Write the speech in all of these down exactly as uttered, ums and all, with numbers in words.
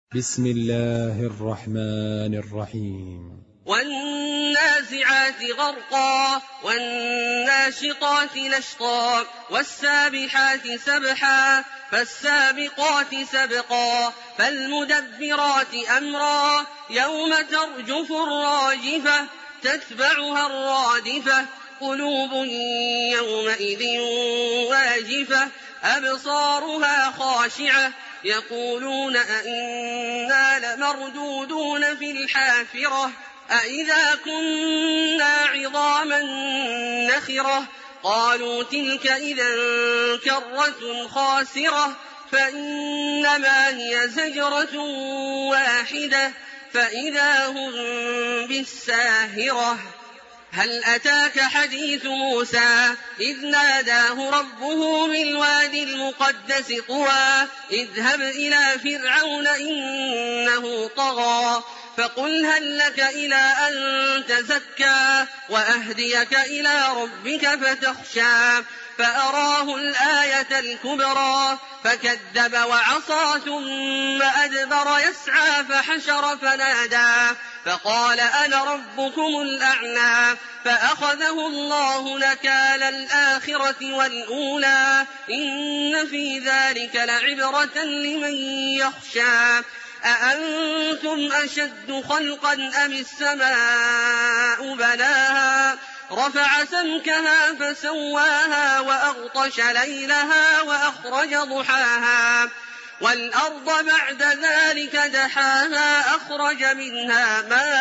بسم الله الرحمن الرحيم. والنازعات غرقا والناشطات نشطا والسابحات سبحا فالسابقات سبقا فالمدبرات أمرا يوم ترجف الراجفة تتبعها الرادفة قلوب يومئذ واجفة أبصارها خاشعة يقولون أئنا لمردودون في الحافرة أئذا كنا عظاما نخرة قالوا تلك إذا كرة خاسرة فإنما هي زجرة واحدة فإذا هم بالساهرة. هل أتاك حديث موسى إذ ناداه ربه بالوادي المقدس طوى اذهب إلى فرعون إنه طغى فقل هل لك إلى أن تزكى وأهديك إلى ربك فتخشى فأراه الآية الكبرى فكذب وعصى ثم أدبر يسعى فحشر فنادى فقال أنا ربكم الأعلى فأخذه الله نكال الآخرة والأولى إن في ذلك لعبرة لمن يخشى أأنتم أشد خلقا أم السماء بناها رفع سمكها فسواها وأغطش ليلها وأخرج ضحاها والأرض بعد ذلك دحاها أخرج منها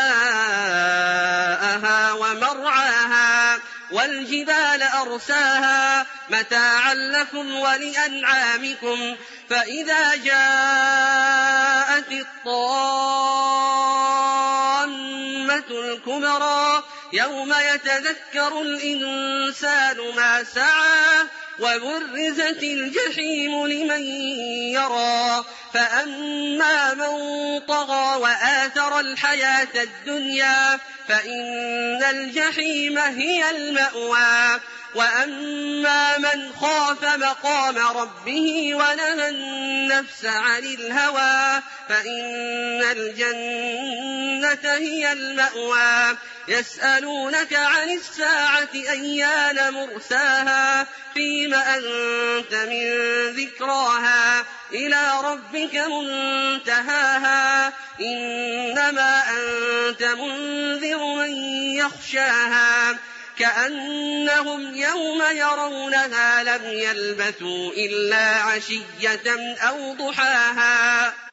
ماءها ومرعاها والجبال أرساها متاعا لكم ولأنعامكم فإذا جاءت الطامة الكبرى يوم يتذكر الإنسان ما سعى وبرزت الجحيم لمن يرى فأما من طغى وآثر الحياة الدنيا فإن الجحيم هي المأوى وأما من خاف مقام ربه ونهى النفس عن الهوى فإن الجنة هي المأوى. يسألونك عن الساعة أيان مرساها فيم أنت من ذكراها إلى ربك منتهاها إنما أنت منذر من يخشاها كأنهم يوم يرونها لم يلبثوا إلا عشية أو ضحاها.